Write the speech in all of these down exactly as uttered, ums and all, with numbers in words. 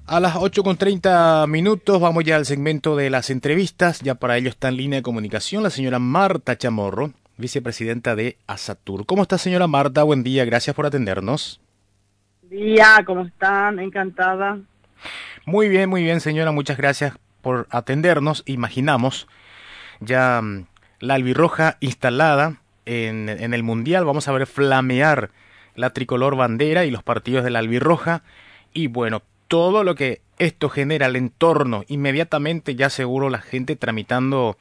A las ocho con treinta minutos vamos ya al segmento de las entrevistas. Ya para ello está en línea de comunicación la señora Marta Chamorro, vicepresidenta de ASATUR. ¿Cómo está, señora Marta? Buen día, gracias por atendernos. Buen día, ¿cómo están? Encantada. Muy bien, muy bien, señora, muchas gracias por atendernos. Imaginamos ya mm, la albirroja instalada en, en el Mundial. Vamos a ver flamear la tricolor bandera y los partidos de la albirroja. Y bueno, todo lo que esto genera al entorno, inmediatamente ya seguro la gente tramitando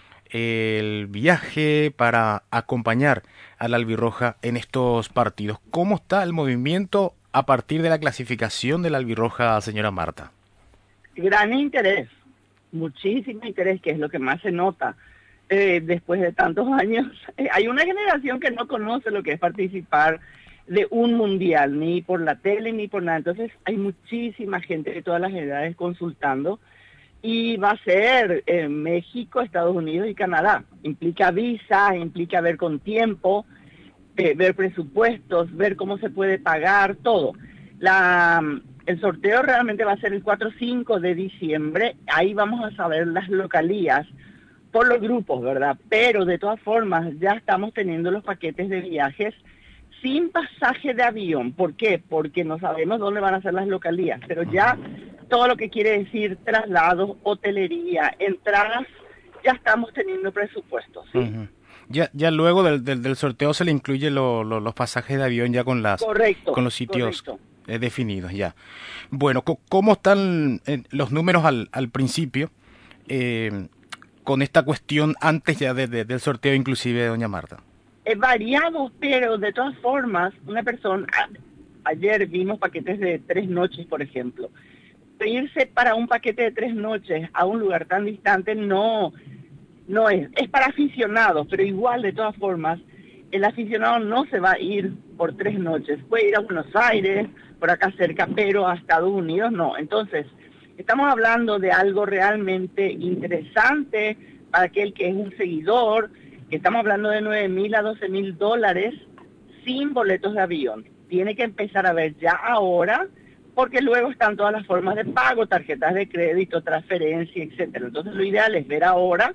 el viaje para acompañar a la albirroja en estos partidos. ¿Cómo está el movimiento a partir de la clasificación de la albirroja, señora Marta? Gran interés, muchísimo interés, que es lo que más se nota eh, después de tantos años. Eh, hay una generación que no conoce lo que es participar de un mundial, ni por la tele ni por nada. Entonces hay muchísima gente de todas las edades consultando y va a ser eh, México, Estados Unidos y Canadá. Implica visa, implica ver con tiempo, eh, ver presupuestos, ver cómo se puede pagar, todo. La, el sorteo realmente va a ser el cuatro o cinco de diciembre. Ahí vamos a saber las localías por los grupos, ¿verdad? Pero de todas formas ya estamos teniendo los paquetes de viajes sin pasaje de avión. ¿Por qué? Porque no sabemos dónde van a ser las localías, pero ya todo lo que quiere decir traslados, hotelería, entradas, ya estamos teniendo presupuestos, ¿sí? Uh-huh. Ya, ya luego del, del, del sorteo se le incluye lo, lo, los pasajes de avión ya con las Correcto, con los sitios correcto. eh, definidos ya. Bueno, ¿cómo están eh, los números al, al principio eh, con esta cuestión antes ya de, de, del sorteo inclusive, doña Marta? Es variado, pero de todas formas, una persona, a, ayer vimos paquetes de tres noches, por ejemplo. Irse para un paquete de tres noches a un lugar tan distante no, no es, es para aficionados, pero igual de todas formas, el aficionado no se va a ir por tres noches, puede ir a Buenos Aires, por acá cerca, pero a Estados Unidos no. Entonces, estamos hablando de algo realmente interesante para aquel que es un seguidor. Estamos hablando de nueve mil a doce mil dólares sin boletos de avión. Tiene que empezar a ver ya ahora, porque luego están todas las formas de pago, tarjetas de crédito, transferencia, etcétera. Entonces lo ideal es ver ahora,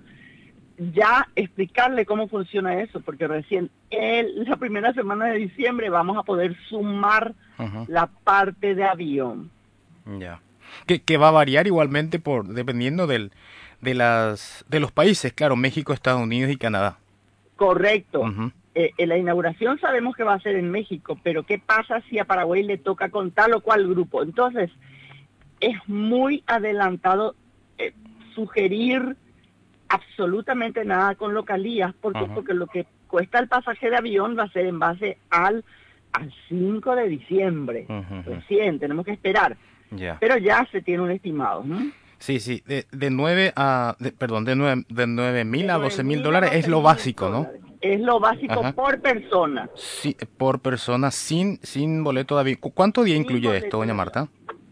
ya explicarle cómo funciona eso, porque recién el, la primera semana de diciembre vamos a poder sumar uh-huh. la parte de avión. Ya. Que, que va a variar igualmente por dependiendo del de las de los países, claro, México, Estados Unidos y Canadá. Correcto. Uh-huh. Eh, en la inauguración sabemos que va a ser en México, pero ¿qué pasa si a Paraguay le toca con tal o cual grupo? Entonces, es muy adelantado eh, sugerir absolutamente nada con localías, porque, uh-huh. porque lo que cuesta el pasaje de avión va a ser en base al, al cinco de diciembre. Uh-huh. Recién, tenemos que esperar. Yeah. Pero ya se tiene un estimado, ¿no? Sí, sí, de, de nueve a, de, perdón, de nueve, de nueve mil a doce mil dólares es lo básico, ¿no? Es lo básico Ajá. por persona. Sí, por persona, sin sin boleto de avión. ¿Cuánto día sin incluye esto, doña Marta?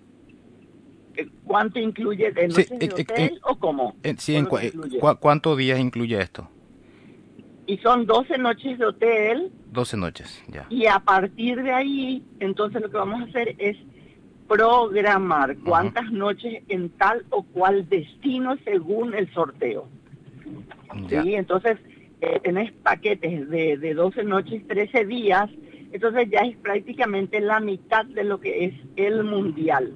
¿Cuánto incluye? ¿De noches sí, de hotel eh, eh, o cómo? Eh, sí, en cu cu ¿cuántos días incluye esto? Y son doce noches de hotel. doce noches, ya. Y a partir de ahí, entonces lo que vamos a hacer es programar cuántas uh-huh. noches en tal o cual destino según el sorteo. Ya. ¿Sí? Entonces, eh, tenés paquetes de, de doce noches, trece días, entonces ya es prácticamente la mitad de lo que es el mundial.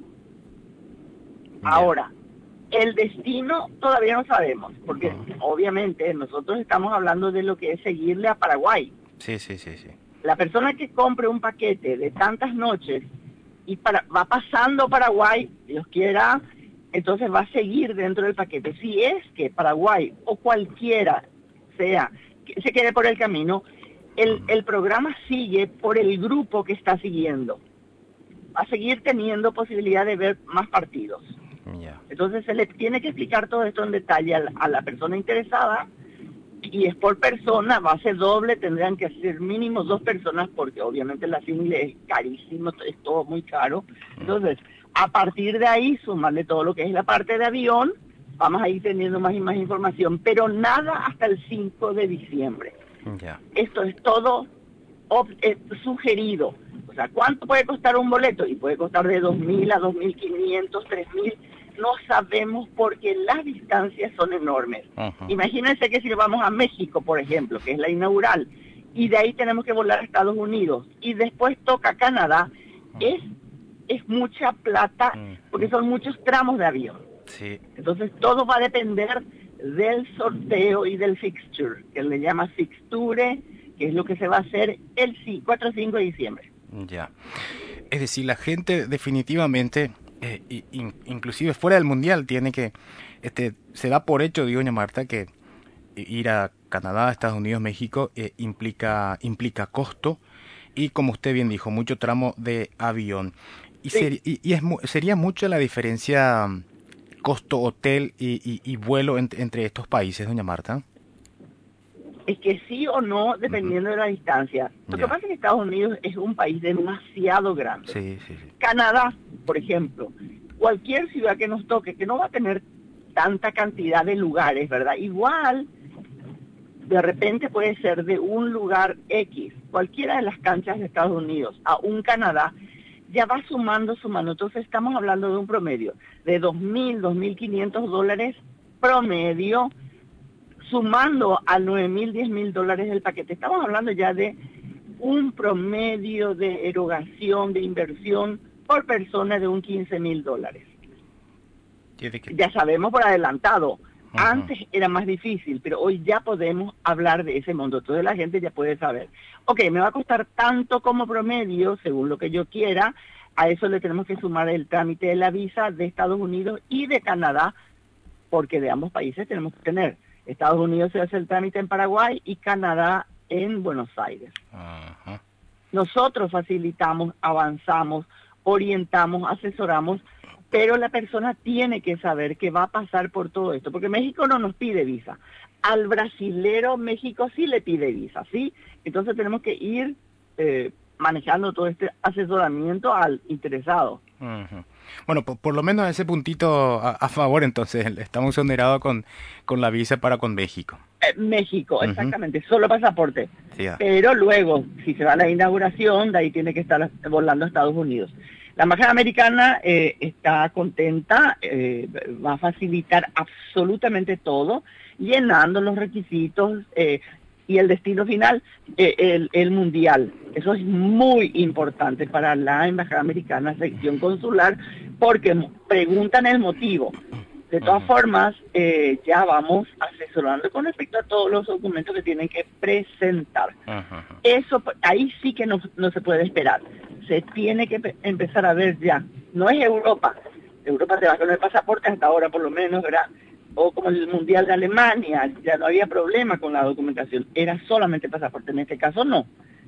Ya. Ahora, el destino todavía no sabemos, porque uh-huh. obviamente nosotros estamos hablando de lo que es seguirle a Paraguay. Sí, sí, sí, sí. La persona que compre un paquete de tantas noches y para, va pasando Paraguay, Dios quiera, entonces va a seguir dentro del paquete. Si es que Paraguay o cualquiera sea, que se quede por el camino, el, el programa sigue por el grupo que está siguiendo. Va a seguir teniendo posibilidad de ver más partidos. Yeah. Entonces se le tiene que explicar todo esto en detalle a la, a la persona interesada, y es por persona, va a ser doble, tendrán que ser mínimo dos personas, porque obviamente la single es carísimo, es todo muy caro. Entonces, a partir de ahí, sumarle todo lo que es la parte de avión, vamos a ir teniendo más y más información, pero nada hasta el cinco de diciembre. Yeah. Esto es todo eh, sugerido. O sea, ¿cuánto puede costar un boleto? Y puede costar de dos mil a dos mil quinientos, tres mil. No sabemos porque las distancias son enormes. Uh-huh. Imagínense que si vamos a México, por ejemplo, que es la inaugural, y de ahí tenemos que volar a Estados Unidos, y después toca Canadá, uh-huh. es, es mucha plata, uh-huh. porque son muchos tramos de avión. Sí. Entonces todo va a depender del sorteo y del fixture, que le llama fixture, que es lo que se va a hacer el cuatro cinco de diciembre. Ya. Es decir, la gente definitivamente... Eh, in, inclusive fuera del mundial tiene que este se da por hecho, digo, doña Marta, que ir a Canadá, Estados Unidos, México eh, implica implica costo y, como usted bien dijo, mucho tramo de avión y, sí. ser, y, y es sería mucha la diferencia costo hotel y, y, y vuelo en, entre estos países, doña Marta. Es que sí o no, dependiendo uh-huh. de la distancia. Lo yeah. que pasa es que Estados Unidos es un país demasiado grande. Sí, sí, sí. Canadá, por ejemplo, cualquier ciudad que nos toque, que no va a tener tanta cantidad de lugares, ¿verdad? Igual, de repente puede ser de un lugar X, cualquiera de las canchas de Estados Unidos, a un Canadá, ya va sumando, sumando. Entonces estamos hablando de un promedio de dos mil, dos mil quinientos dólares promedio, sumando a nueve mil, diez mil dólares del paquete. Estamos hablando ya de un promedio de erogación, de inversión por persona de un quince mil dólares. Ya sabemos por adelantado. Uh-huh. Antes era más difícil, pero hoy ya podemos hablar de ese monto. Toda la gente ya puede saber. Ok, me va a costar tanto como promedio, según lo que yo quiera. A eso le tenemos que sumar el trámite de la visa de Estados Unidos y de Canadá, porque de ambos países tenemos que tener. Estados Unidos se hace el trámite en Paraguay y Canadá en Buenos Aires. Uh-huh. Nosotros facilitamos, avanzamos, orientamos, asesoramos, pero la persona tiene que saber que va a pasar por todo esto, porque México no nos pide visa. Al brasilero México sí le pide visa, ¿sí? Entonces tenemos que ir eh, manejando todo este asesoramiento al interesado. Uh-huh. Bueno, por, por lo menos ese puntito a, a favor, entonces, estamos exonerados con, con la visa para con México. Eh, México, uh-huh. exactamente, solo pasaporte. Sí, ah. Pero luego, si se va a la inauguración, de ahí tiene que estar volando a Estados Unidos. La Embajada Americana eh, está contenta, eh, va a facilitar absolutamente todo, llenando los requisitos eh, y el destino final, eh, el, el mundial. Eso es muy importante para la Embajada Americana, sección consular, porque preguntan el motivo. De todas uh-huh. formas, eh, ya vamos asesorando con respecto a todos los documentos que tienen que presentar. Uh-huh. Eso, ahí sí que no, no se puede esperar. Se tiene que pe- empezar a ver ya. No es Europa. Europa se va con el pasaporte hasta ahora, por lo menos, ¿verdad? O como el Mundial de Alemania, ya no había problema con la documentación. Era solamente pasaporte. En este caso, no.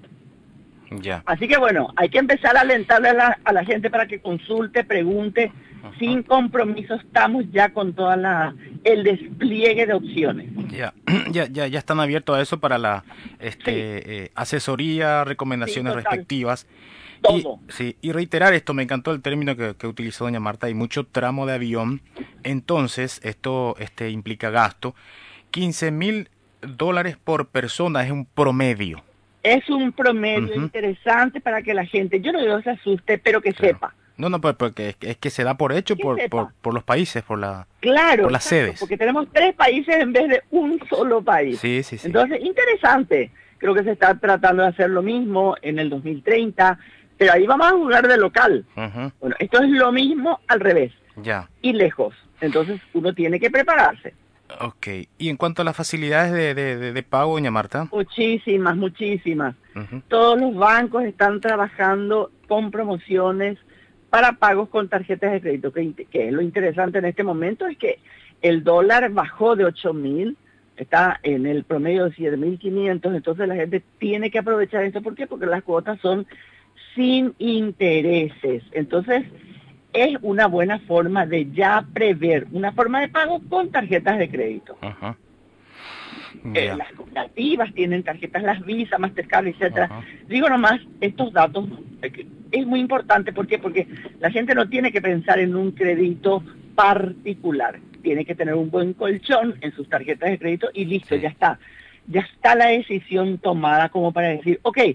Ya. Así que bueno, hay que empezar a alentarle a la, a la gente para que consulte, pregunte, uh-huh. sin compromiso. Estamos ya con toda la el despliegue de opciones. Ya, ya, ya, ya están abiertos a eso para la este sí. eh, asesoría, recomendaciones sí, respectivas. Todo. Y, sí, y reiterar esto, me encantó el término que, que utilizó doña Marta, hay mucho tramo de avión, entonces esto este implica gasto. quince mil dólares por persona es un promedio. Es un promedio uh-huh. interesante para que la gente, yo no digo se asuste, pero que claro. sepa. No, no, porque es que, es que se da por hecho por, por, por los países, por, la, claro, por las exacto, sedes. Porque tenemos tres países en vez de un solo país. Sí, sí, sí. Entonces, interesante. Creo que se está tratando de hacer lo mismo en el dos mil treinta, pero ahí vamos a jugar de local. Uh-huh. Bueno, esto es lo mismo al revés. Ya. Y lejos. Entonces, uno tiene que prepararse. Ok. Y en cuanto a las facilidades de, de, de, de pago, doña Marta. Muchísimas, muchísimas. Uh-huh. Todos los bancos están trabajando con promociones para pagos con tarjetas de crédito. Que, que lo interesante en este momento es que el dólar bajó de ocho mil, está en el promedio de siete mil quinientos, entonces la gente tiene que aprovechar esto. ¿Por qué? Porque las cuotas son sin intereses. Entonces, es una buena forma de ya prever una forma de pago con tarjetas de crédito. Uh-huh. Yeah. Eh, las cooperativas tienen tarjetas, las Visa, Mastercard, etcétera. Uh-huh. Digo nomás, estos datos eh, es muy importante. ¿Por qué? Porque la gente no tiene que pensar en un crédito particular. Tiene que tener un buen colchón en sus tarjetas de crédito y listo, sí. ya está. Ya está la decisión tomada como para decir, ok,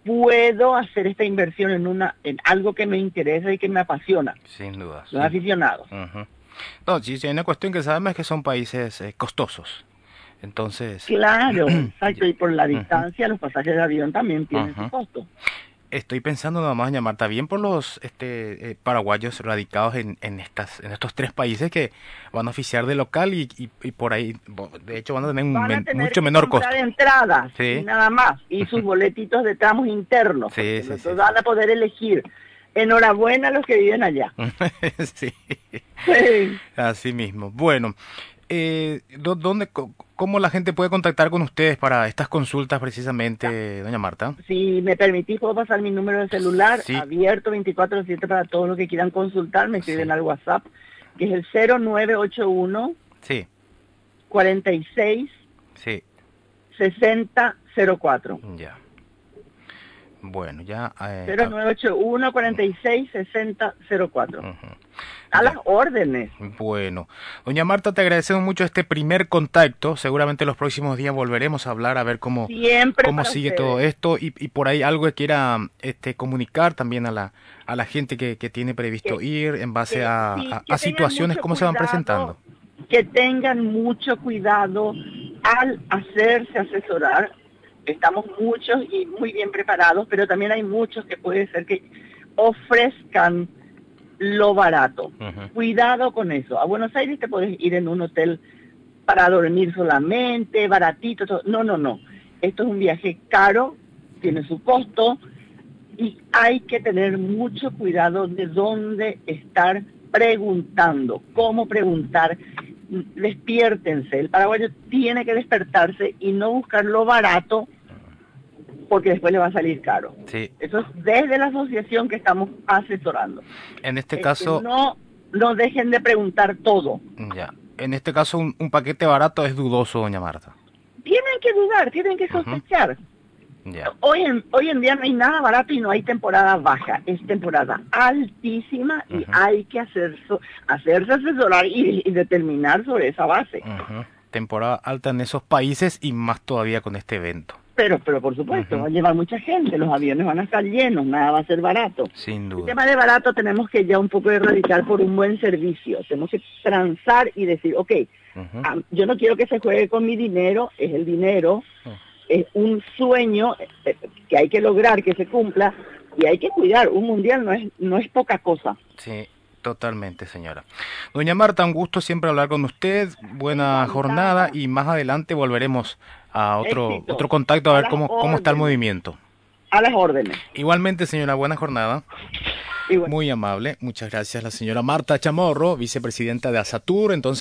puedo hacer esta inversión en una en algo que me interesa y que me apasiona. Sin duda. Los aficionados. Uh-huh. No, sí, sí, hay una cuestión que sabemos es que son países eh, costosos. Entonces... Claro, exacto, y por la distancia, uh-huh. los pasajes de avión también tienen uh-huh. su costo. Estoy pensando nada más en llamar también por los este, eh, paraguayos radicados en, en estas en estos tres países que van a oficiar de local y, y, y por ahí, de hecho, van a tener un van a men, tener mucho que menor costo. entradas Sí. y nada más, y sus boletitos de tramos internos. Sí, sí, Entonces sí, van a poder elegir. Enhorabuena a los que viven allá. Sí. Sí. Así mismo. Bueno, eh, ¿dónde, cómo la gente puede contactar con ustedes para estas consultas precisamente, doña Marta? Si me permitís, puedo pasar mi número de celular, Sí. abierto veinticuatro siete para todos los que quieran consultar. Me escriben Sí. al WhatsApp, que es el cero nueve ocho uno, Sí, cuarenta y seis, sí, sesenta cero cuatro. ya. Bueno, ya... Eh, cero nueve ocho uno, cuarenta y seis, sesenta cero cuatro. uh-huh. A Ya. las órdenes. Bueno, doña Marta, te agradecemos mucho este primer contacto. Seguramente los próximos días volveremos a hablar a ver cómo, Siempre cómo para sigue ustedes. todo esto y, y por ahí algo que quiera este, comunicar también a la a la gente que, que tiene previsto Que- ir en base que- a, sí, a- que a tengan situaciones, mucho cómo se van cuidado, presentando. Que tengan mucho cuidado al hacerse asesorar. Estamos muchos y muy bien preparados, pero también hay muchos que puede ser que ofrezcan lo barato. Ujú. Cuidado con eso. A Buenos Aires te puedes ir en un hotel para dormir solamente, baratito, todo. No, no, no. Esto es un viaje caro, tiene su costo, y hay que tener mucho cuidado de dónde estar preguntando, cómo preguntar. Despiértense, el paraguayo tiene que despertarse y no buscar lo barato porque después le va a salir caro. Sí, Eso es desde la asociación que estamos asesorando. en este Es caso, que no, no dejen de preguntar todo. ya, en este caso un, un paquete barato es dudoso, doña Marta. Tienen que dudar, tienen que sospechar. Ya. Hoy en, hoy en día no hay nada barato y no hay temporada baja, es temporada altísima y Ujú. hay que hacer, hacerse asesorar y, y determinar sobre esa base. Ujú. Temporada alta en esos países y más todavía con este evento. Pero, pero por supuesto, Ujú. va a llevar mucha gente, los aviones van a estar llenos, nada va a ser barato. Sin El duda. tema de barato tenemos que ya un poco erradicar por un buen servicio. Tenemos que transar y decir, ok, Ujú. ah, yo no quiero que se juegue con mi dinero, es el dinero, Ujú. es un sueño eh, que hay que lograr que se cumpla y hay que cuidar. Un mundial no es, no es poca cosa. Sí, totalmente, señora. Doña Marta, un gusto siempre hablar con usted. Buena Encantada. jornada y más adelante volveremos a otro Éxito. otro contacto a A ver las cómo, cómo está el órdenes. movimiento. A las órdenes. Igualmente, señora, buena jornada. Y bueno. Muy amable. Muchas gracias, la señora Marta Chamorro, vicepresidenta de Asatur. Entonces,